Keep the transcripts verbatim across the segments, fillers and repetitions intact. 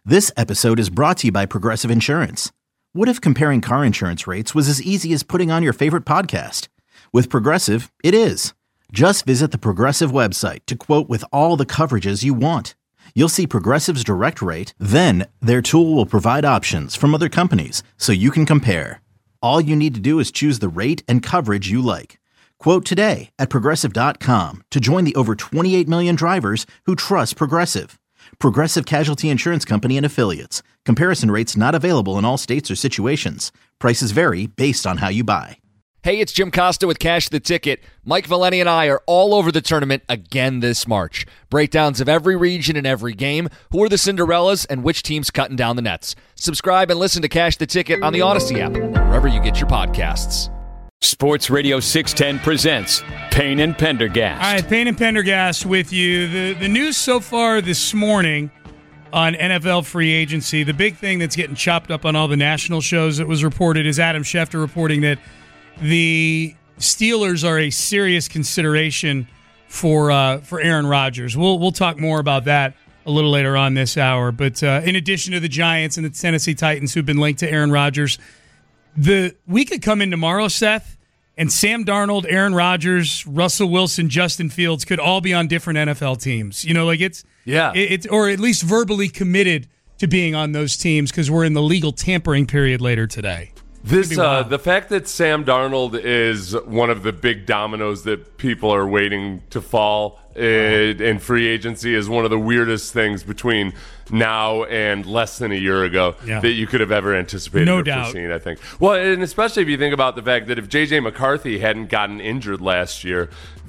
This episode is brought to you by Progressive Insurance. What if comparing car insurance rates was as easy as putting on your favorite podcast? With Progressive, it is. Just visit the Progressive website to quote with all the coverages you want. You'll see Progressive's direct rate, then their tool will provide options from other companies so you can compare. All you need to do is choose the rate and coverage you like. Quote today at Progressive dot com to join the over twenty-eight million drivers who trust Progressive. Progressive Casualty Insurance Company and Affiliates. Comparison rates not available in all states or situations. Prices vary based on how you buy. Hey, it's Jim Costa with Cash the Ticket. Mike Valeni and I are all over the tournament again this March. Breakdowns of every region and every game, who are the Cinderellas, and which team's cutting down the nets. Subscribe and listen to Cash the Ticket on the Odyssey app, wherever you get your podcasts. Sports Radio six ten presents Payne and Pendergast. All right, Payne and Pendergast with you. The the news so far this morning on N F L free agency, the big thing that's getting chopped up on all the national shows that was reported is Adam Schefter reporting that the Steelers are a serious consideration for uh, for Aaron Rodgers. We'll we'll talk more about that a little later on this hour. But uh, in addition to the Giants and the Tennessee Titans who've been linked to Aaron Rodgers, the we could come in tomorrow, Seth, and Sam Darnold, Aaron Rodgers, Russell Wilson, Justin Fields could all be on different N F L teams. You know, like it's yeah, it, it's or at least verbally committed to being on those teams because we're in the legal tampering period later today. This uh, the fact that Sam Darnold is one of the big dominoes that people are waiting to fall in, in free agency is one of the weirdest things between now and less than a year ago yeah. that you could have ever anticipated no or doubt. foreseen, I think. Well, and especially if you think about the fact that if J J McCarthy hadn't gotten injured last year,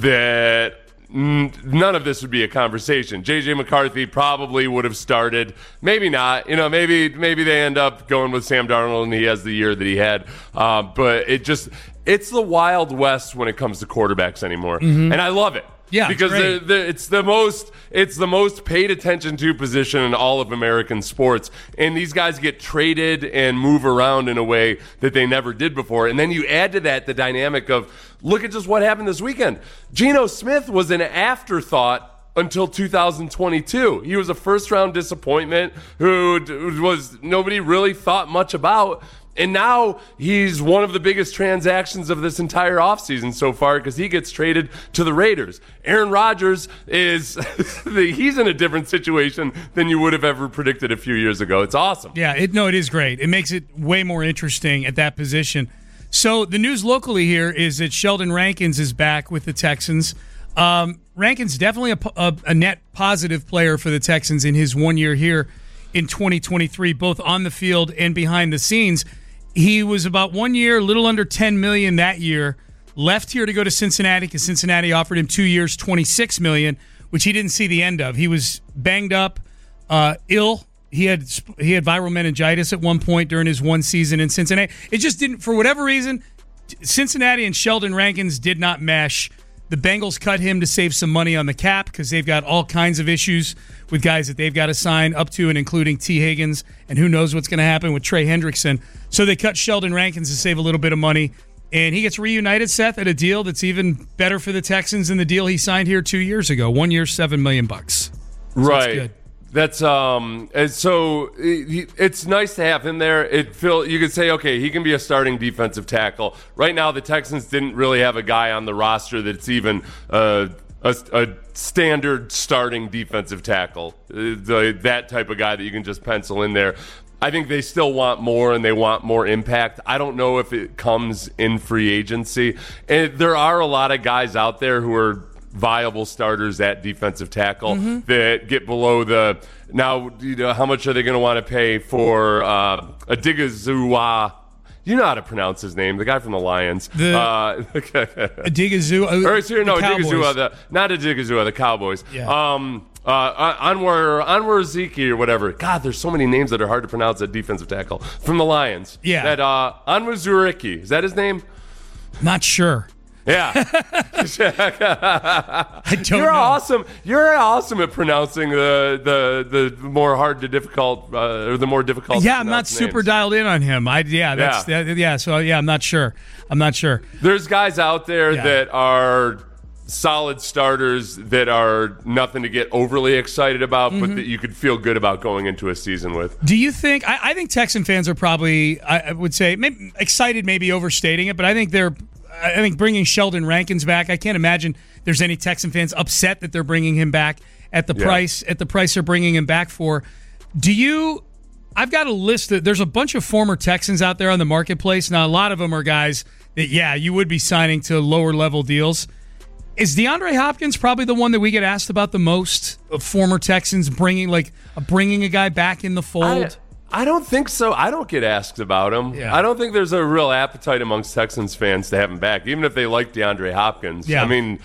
that none of this would be a conversation. J J McCarthy probably would have started. Maybe not. You know, maybe maybe they end up going with Sam Darnold and he has the year that he had. Uh, but it just it's the Wild West when it comes to quarterbacks anymore, mm-hmm. and I love it. Yeah, because the, the, it's the most it's the most paid attention to position in all of American sports, and these guys get traded and move around in a way that they never did before. And then you add to that the dynamic of look at just what happened this weekend. Geno Smith was an afterthought until two thousand twenty-two. He was a first round disappointment who was nobody really thought much about. And now he's one of the biggest transactions of this entire offseason so far because he gets traded to the Raiders. Aaron Rodgers is he's in a different situation than you would have ever predicted a few years ago. It's awesome. Yeah, it, no, it is great. It makes it way more interesting at that position. So the news locally here is that Sheldon Rankins is back with the Texans. Um, Rankins definitely a, a, a net positive player for the Texans in his one year here in twenty twenty-three, both on the field and behind the scenes. He was about one year, a little under ten million dollars that year, left here to go to Cincinnati because Cincinnati offered him two years, twenty-six million dollars, which he didn't see the end of. He was banged up, uh, ill. He had he had viral meningitis at one point during his one season in Cincinnati. It just didn't, for whatever reason, Cincinnati and Sheldon Rankins did not mesh. The Bengals cut him to save some money on the cap because they've got all kinds of issues with guys that they've got to sign up to and including T. Higgins, and who knows what's going to happen with Trey Hendrickson. So they cut Sheldon Rankins to save a little bit of money, and he gets reunited, Seth, at a deal that's even better for the Texans than the deal he signed here two years ago. One year, seven million bucks. So right. That's good. That's um. And so it, it's nice to have him there. It feel you could say, okay, he can be a starting defensive tackle. Right now, the Texans didn't really have a guy on the roster that's even uh, a, a standard starting defensive tackle. Uh, the, that type of guy that you can just pencil in there. I think they still want more and they want more impact. I don't know if it comes in free agency. And there are a lot of guys out there who are viable starters at defensive tackle mm-hmm. that get below the now. You know, how much are they going to want to pay for uh, Odighizuwa? You know how to pronounce his name, the guy from the Lions. The uh, Odighizuwa, or sorry, no, Odighizuwa, the not Odighizuwa, the Cowboys. Yeah. Um, uh, Anwar Anwar Ziki or whatever. God, there's so many names that are hard to pronounce at defensive tackle from the Lions. Yeah. That uh, Anwar Zuriki, is that his name? Not sure. Yeah. I don't You're know. awesome. You're awesome at pronouncing the the, the more hard to difficult uh, or the more difficult. Yeah, I'm not super names. dialed in on him. I yeah, that's yeah. That, yeah. So yeah, I'm not sure. I'm not sure. There's guys out there yeah. that are solid starters that are nothing to get overly excited about, mm-hmm. but that you could feel good about going into a season with. Do you think? I, I think Texan fans are probably, I, I would say, maybe excited, maybe overstating it, but I think they're. I think bringing Sheldon Rankins back, I can't imagine there's any Texan fans upset that they're bringing him back at the yeah. price at the price they're bringing him back for. Do you? I've got a list. Of, there's a bunch of former Texans out there on the marketplace. Now, a lot of them are guys that, yeah, you would be signing to lower level deals. Is DeAndre Hopkins probably the one that we get asked about the most? Of former Texans bringing like bringing a guy back in the fold. I, I don't think so. I don't get asked about him. Yeah. I don't think there's a real appetite amongst Texans fans to have him back, even if they like DeAndre Hopkins. Yeah. I mean,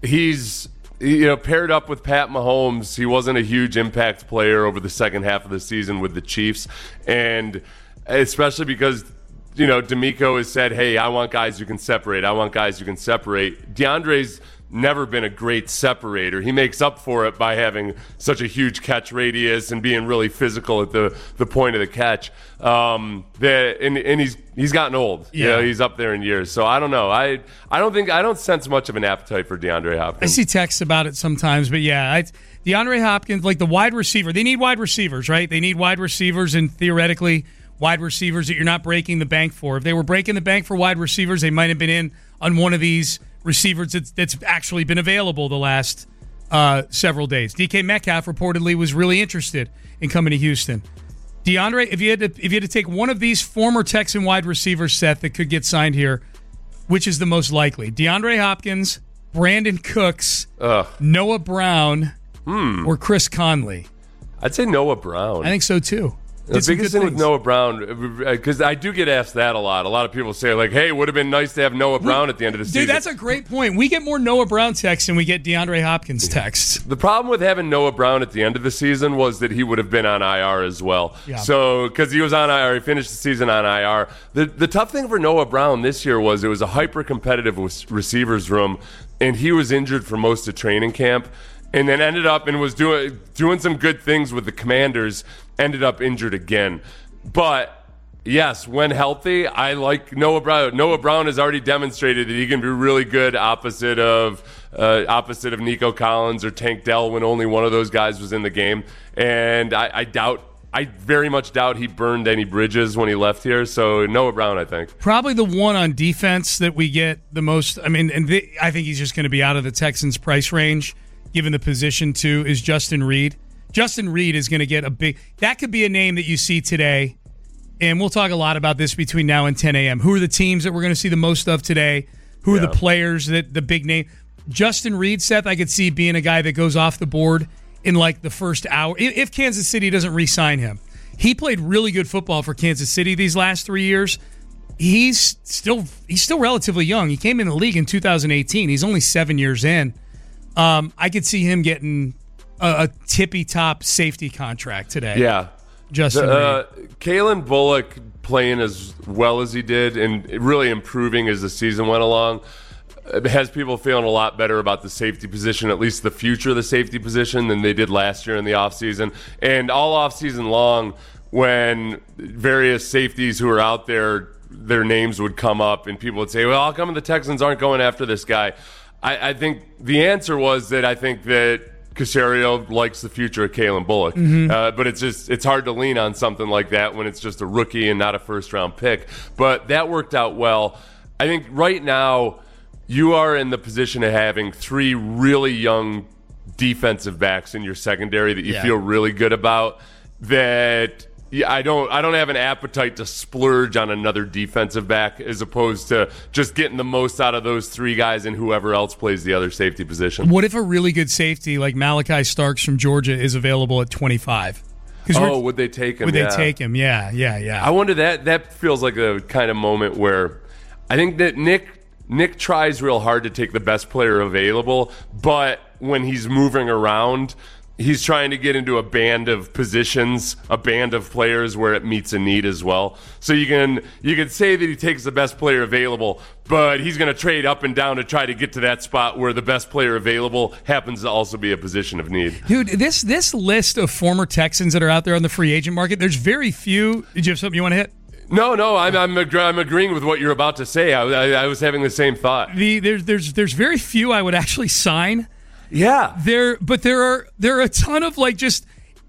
he's you know paired up with Pat Mahomes. He wasn't a huge impact player over the second half of the season with the Chiefs, and especially because. You know, D'Amico has said, hey, I want guys who can separate. I want guys who can separate. DeAndre's never been a great separator. He makes up for it by having such a huge catch radius and being really physical at the, the point of the catch. Um, that, and, and he's he's gotten old. Yeah. You know, he's up there in years. So I don't know. I I don't think I don't sense much of an appetite for DeAndre Hopkins. I see texts about it sometimes, but yeah, I, DeAndre Hopkins, like the wide receiver, they need wide receivers, right? They need wide receivers, and theoretically wide receivers that you're not breaking the bank for. If they were breaking the bank for wide receivers, they might have been in on one of these receivers that's, that's actually been available the last uh, several days. D K Metcalf reportedly was really interested in coming to Houston. DeAndre, if you had to, if you had to take one of these former Texan wide receivers, Seth, that could get signed here, which is the most likely? DeAndre Hopkins, Brandon Cooks, Ugh. Noah Brown, hmm. or Chris Conley? I'd say Noah Brown. I think so too. The biggest thing with Noah Brown, because I do get asked that a lot. A lot of people say, like, hey, it would have been nice to have Noah Brown at the end of the Dude, season. Dude, that's a great point. We get more Noah Brown texts than we get DeAndre Hopkins texts. The problem with having Noah Brown at the end of the season was that he would have been on I R as well. Yeah. So, because he was on I R, he finished the season on I R. The, the tough thing for Noah Brown this year was it was a hyper-competitive receivers room, and he was injured for most of training camp. And then ended up and was doing doing some good things with the Commanders, ended up injured again. But, yes, when healthy, I like Noah Brown. Noah Brown has already demonstrated that he can be really good opposite of uh, opposite of Nico Collins or Tank Dell when only one of those guys was in the game. And I, I doubt, I very much doubt he burned any bridges when he left here. So Noah Brown, I think. Probably the one on defense that we get the most. I mean, and the, I think he's just going to be out of the Texans' price range, given the position, too, is Justin Reed. Justin Reed is going to get a big – that could be a name that you see today, and we'll talk a lot about this between now and ten a.m. Who are the teams that we're going to see the most of today? Who yeah. are the players, that the big name? Justin Reed, Seth, I could see being a guy that goes off the board in, like, the first hour. If Kansas City doesn't re-sign him. He played really good football for Kansas City these last three years. He's still he's still relatively young. He came in the league in two thousand eighteen. He's only seven years in. Um, I could see him getting a, a tippy-top safety contract today. Yeah. Justin the, uh, Kalen Bullock playing as well as he did and really improving as the season went along has people feeling a lot better about the safety position, at least the future of the safety position, than they did last year in the offseason. And all offseason long, when various safeties who are out there, their names would come up and people would say, well, how come the Texans aren't going after this guy? I, I think the answer was that I think that Caserio likes the future of Kalen Bullock. Mm-hmm. Uh, but it's just it's hard to lean on something like that when it's just a rookie and not a first-round pick. But that worked out well. I think right now you are in the position of having three really young defensive backs in your secondary that you yeah. feel really good about. That yeah, I don't I don't have an appetite to splurge on another defensive back as opposed to just getting the most out of those three guys and whoever else plays the other safety position. What if a really good safety like Malachi Starks from Georgia is available at twenty-five? Oh, would they take him? Would yeah. they take him? Yeah, yeah, yeah. I wonder that that feels like a kind of moment where I think that Nick Nick tries real hard to take the best player available, but when he's moving around, he's trying to get into a band of positions, a band of players where it meets a need as well. So you can you can say that he takes the best player available, but he's going to trade up and down to try to get to that spot where the best player available happens to also be a position of need. Dude, this this list of former Texans that are out there on the free agent market, there's very few. Did you have something you want to hit? No, no, I'm I'm, ag- I'm agreeing with what you're about to say. I, I, I was having the same thought. The there's there's there's very few I would actually sign. Yeah, there, but there are there are a ton of like just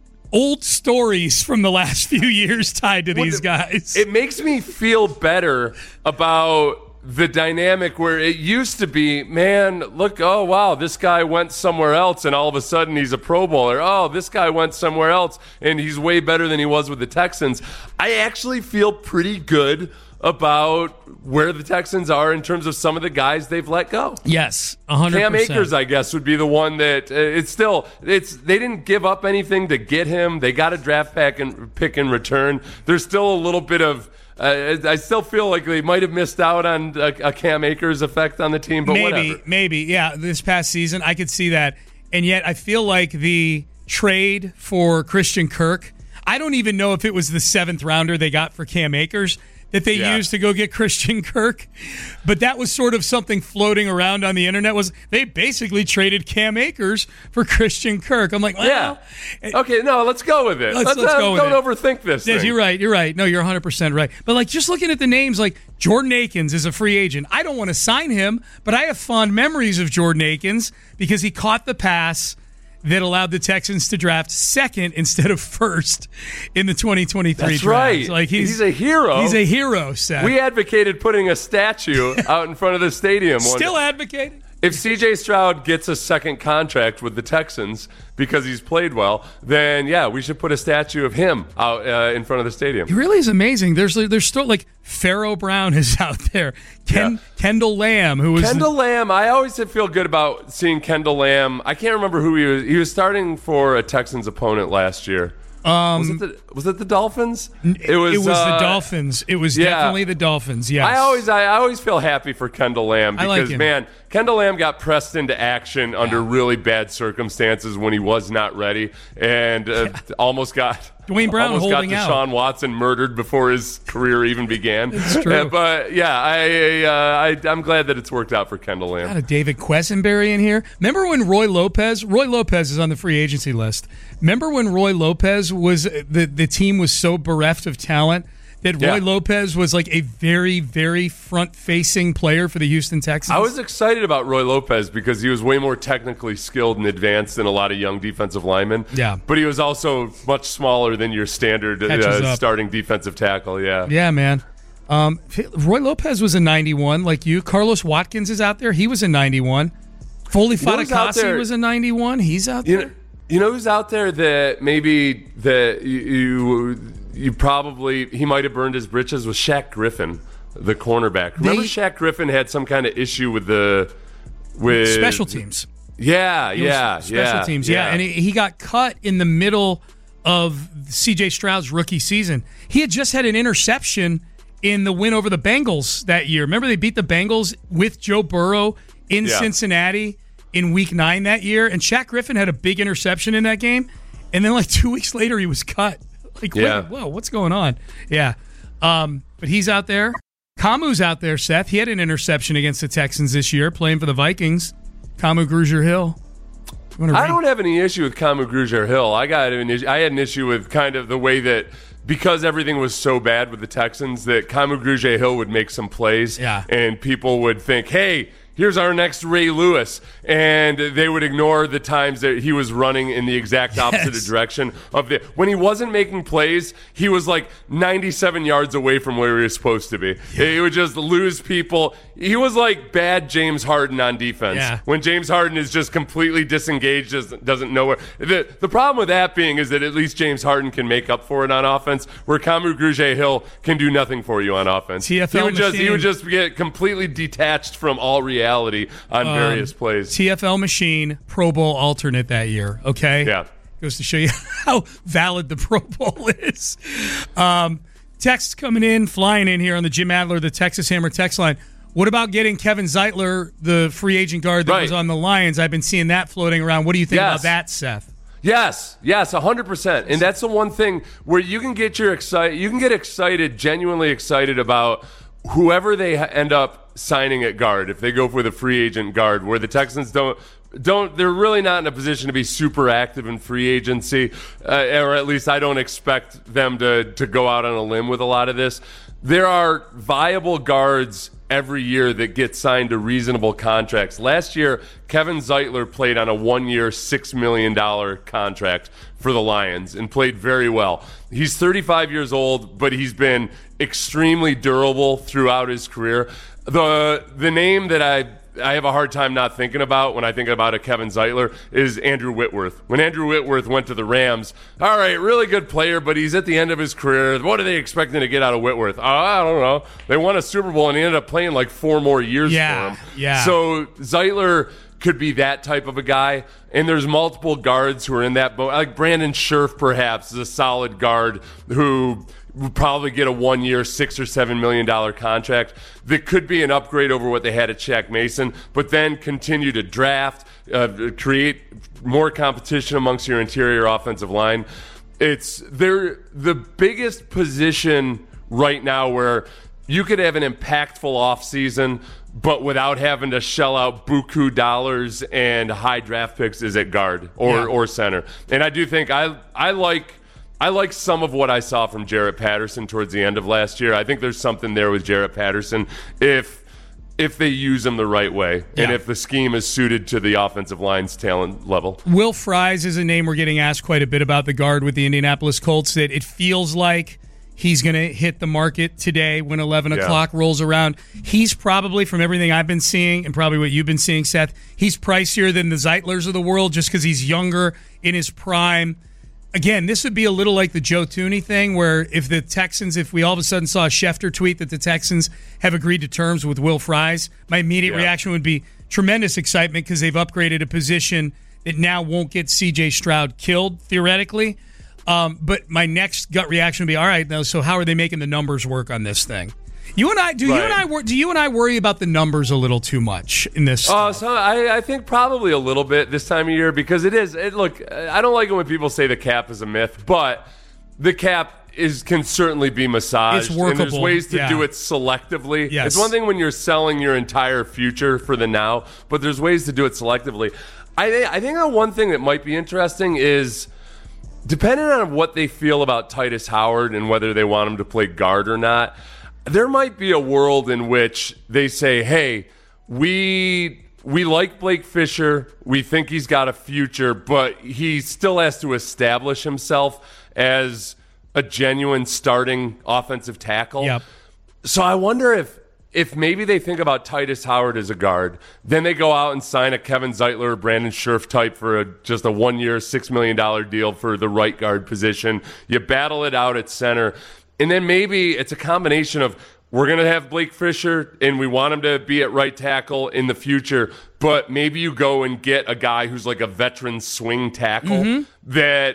old stories from the last few years tied to these well, guys. It makes me feel better about the dynamic where it used to be, man, look, oh, wow, this guy went somewhere else and all of a sudden he's a Pro Bowler. Oh, this guy went somewhere else and he's way better than he was with the Texans. I actually feel pretty good about where the Texans are in terms of some of the guys they've let go. Yes, one hundred percent. Cam Akers, I guess, would be the one that uh, it's still it's they didn't give up anything to get him. They got a draft pack and pick in return. There's still a little bit of Uh, I still feel like they might have missed out on a, a Cam Akers effect on the team, but maybe, whatever. Maybe, yeah. This past season, I could see that, and yet I feel like the trade for Christian Kirk. I don't even know if it was the seventh rounder they got for Cam Akers that they yeah. used to go get Christian Kirk, but that was sort of something floating around on the internet. Was they basically traded Cam Akers for Christian Kirk? I'm like, well, yeah. Okay, no, let's go with it. Let's, let's, let's uh, go with don't it. overthink this. Yes, thing. you're right. You're right. No, you're one hundred percent right. But like, just looking at the names, like Jordan Akins is a free agent. I don't want to sign him, but I have fond memories of Jordan Akins because he caught the pass that allowed the Texans to draft second instead of first in the twenty twenty-three That's draft. right. Like he's, he's a hero. He's a hero, Seth. We advocated putting a statue out in front of the stadium. Still one advocating? If C J Stroud gets a second contract with the Texans because he's played well, then yeah, we should put a statue of him out uh, in front of the stadium. It really is amazing. There's there's still like Pharaoh Brown is out there. Ken, Yeah. Kendall Lamb, who was Kendall Lamb. I always feel good about seeing Kendall Lamb. I can't remember who he was. He was starting for a Texans opponent last year. Um, was it the was it the Dolphins? It was. It was uh, the Dolphins. It was yeah. definitely the Dolphins. Yes. I always I always feel happy for Kendall Lamb I like because him. man, Kendall Lamb got pressed into action under really bad circumstances when he was not ready, and uh, almost got Dwayne Brown almost holding got out. Deshaun Watson murdered before his career even began. It's true. Uh, but yeah, I, uh, I I'm glad that it's worked out for Kendall Lamb. Got a David Quessenberry in here. Remember when Roy Lopez? Roy Lopez is on the free agency list. Remember when Roy Lopez was the the team was so bereft of talent that Roy Yeah. Lopez was like a very, very front-facing player for the Houston Texans? I was excited about Roy Lopez because he was way more technically skilled and advanced than a lot of young defensive linemen. Yeah. But he was also much smaller than your standard Catches uh, up. starting defensive tackle. Yeah. Yeah, man. Um, Roy Lopez was a ninety-one, like you. Carlos Watkins is out there. He was a ninety-one. Foley You know who's out Fatukasi there? was a ninety-one. He's out You there. know, you know who's out there that maybe that you you, you probably he might have burned his britches with Shaq Griffin, the cornerback. Remember They- Shaq Griffin had some kind of issue with the with Special teams. Yeah, He was yeah, special yeah, teams. Yeah, and he, he got cut in the middle of C J Stroud's rookie season. He had just had an interception in the win over the Bengals that year. Remember they beat the Bengals with Joe Burrow in Yeah. Cincinnati in week nine that year, and Shaq Griffin had a big interception in that game, and then like two weeks later he was cut. Like, Yeah. wait, whoa, what's going on? Yeah, um, but he's out there. Kamu's out there, Seth. He had an interception against the Texans this year, playing for the Vikings. Kamu Grugier-Hill. You wanna I read- don't have any issue with Kamu Grugier-Hill. I got an issue, I had an issue with kind of the way that because everything was so bad with the Texans that Kamu Grugier-Hill would make some plays, Yeah. and people would think, "Hey, here's our next Ray Lewis," and they would ignore the times that he was running in the exact opposite Yes. direction of the. When he wasn't making plays, he was like ninety-seven yards away from where he was supposed to be. He would just lose people. He was like bad James Harden on defense. Yeah. When James Harden is just completely disengaged, doesn't, doesn't know where. The, the problem with that being is that at least James Harden can make up for it on offense, where Kamu Grugier-Hill can do nothing for you on offense. T F L he would just he machine. would just get completely detached from all reality on various plays. T F L machine, Pro Bowl alternate that year. Okay, Yeah. goes to show you how valid the Pro Bowl is. Um, text coming in, flying in here on the Jim Adler, the Texas Hammer text line. What about getting Kevin Zeitler, the free agent guard that Right. was on the Lions? I've been seeing that floating around. What do you think Yes. about that, Seth? Yes, yes, one hundred percent. And that's the one thing where you can get your excited, you can get excited, genuinely excited about whoever they ha- end up signing at guard. If they go for the free agent guard, where the Texans don't don't they're really not in a position to be super active in free agency, uh, or at least I don't expect them to to go out on a limb with a lot of this. There are viable guards every year that get signed to reasonable contracts. Last year, Kevin Zeitler played on a one-year, six million dollars contract for the Lions and played very well. He's thirty-five years old, but he's been extremely durable throughout his career. The the name that I I have a hard time not thinking about when I think about a Kevin Zeitler is Andrew Whitworth. When Andrew Whitworth went to the Rams, all right, really good player, but he's at the end of his career. What are they expecting to get out of Whitworth? Oh, I don't know. They won a Super Bowl, and he ended up playing like four more years yeah, for him. Yeah. So Zeitler could be that type of a guy, and there's multiple guards who are in that boat. Like Brandon Scherf, perhaps, is a solid guard who would probably get a one-year, six or seven million dollar contract that could be an upgrade over what they had at Shaq Mason, but then continue to draft, uh, create more competition amongst your interior offensive line. It's they're the biggest position right now where you could have an impactful offseason, but without having to shell out buku dollars and high draft picks is at guard or, yeah. or center. And I do think I I like I like some of what I saw from Jarrett Patterson towards the end of last year. I think there's something there with Jarrett Patterson if if they use him the right way yeah. and if the scheme is suited to the offensive line's talent level. Will Fries is a name we're getting asked quite a bit about, the guard with the Indianapolis Colts, that it feels like he's going to hit the market today when eleven yeah. o'clock rolls around. He's probably, from everything I've been seeing and probably what you've been seeing, Seth, he's pricier than the Zeitlers of the world just because he's younger, in his prime. Again, this would be a little like the Joe Thuney thing, where if the Texans, if we all of a sudden saw a Schefter tweet that the Texans have agreed to terms with Will Fries, my immediate yeah. reaction would be tremendous excitement because they've upgraded a position that now won't get C J Stroud killed, theoretically. Um, but my next gut reaction would be, all right, now, so how are they making the numbers work on this thing? You and I, do right. you and I, wor- do you and I worry about the numbers a little too much in this? Uh, so I, I think probably a little bit this time of year because it is. It, look, I don't like it when people say the cap is a myth, but the cap is can certainly be massaged. It's workable. And there's ways to yeah. do it selectively. Yes. It's one thing when you're selling your entire future for the now, but there's ways to do it selectively. I, I think the one thing that might be interesting is, depending on what they feel about Titus Howard and whether they want him to play guard or not, there might be a world in which they say, hey, we we like Blake Fisher. We think he's got a future, but he still has to establish himself as a genuine starting offensive tackle. Yep. So I wonder if if maybe they think about Titus Howard as a guard, then they go out and sign a Kevin Zeitler or Brandon Scherf type for a, just a one-year, six million dollars deal for the right guard position. You battle it out at center. And then maybe it's a combination of we're going to have Blake Fisher and we want him to be at right tackle in the future, but maybe you go and get a guy who's like a veteran swing tackle mm-hmm. that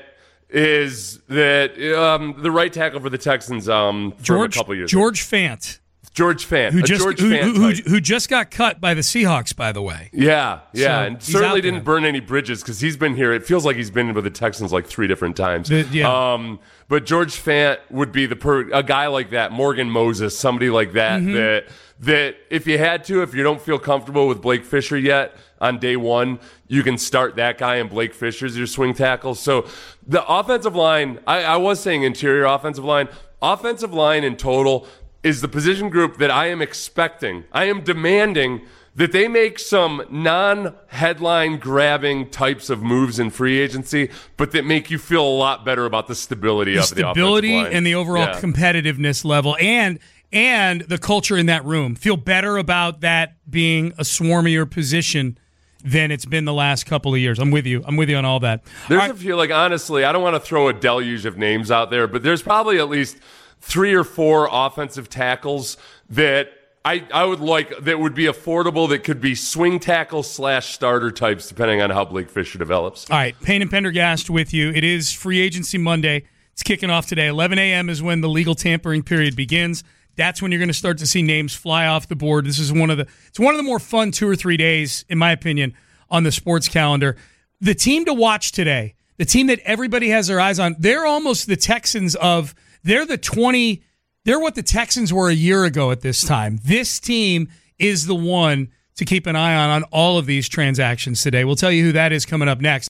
is that um, the right tackle for the Texans um, from George, a couple years George ago. Fant. George Fant. Who just, George who, Fant who, who, who just got cut by the Seahawks, by the way. Yeah, yeah. So and certainly didn't there. burn any bridges because he's been here. It feels like he's been with the Texans like three different times. The, yeah. Um, but George Fant would be the per- a guy like that, Morgan Moses, somebody like that, Mm-hmm. that that if you had to, if you don't feel comfortable with Blake Fisher yet on day one, you can start that guy and Blake Fisher as your swing tackle. So the offensive line, I, I was saying interior offensive line, offensive line in total is the position group that I am expecting, I am demanding that they make some non-headline grabbing types of moves in free agency, but that make you feel a lot better about the stability the of stability the stability line. and the overall yeah. competitiveness level and and the culture in that room. Feel better about that being a swarmier position than it's been the last couple of years. I'm with you. I'm with you on all that. There's all right. a few, like, honestly, I don't want to throw a deluge of names out there, but there's probably at least three or four offensive tackles that I, I would like that would be affordable that could be swing tackle slash starter types depending on how Blake Fisher develops. All right, Payne and Pendergast with you. It is Free Agency Monday. It's kicking off today. eleven a.m. is when the legal tampering period begins. That's when you're going to start to see names fly off the board. This is one of the it's one of the more fun two or three days, in my opinion, on the sports calendar. The team to watch today, the team that everybody has their eyes on, they're almost the Texans of they're the twenty. They're what the Texans were a year ago at this time. This team is the one to keep an eye on on all of these transactions today. We'll tell you who that is coming up next.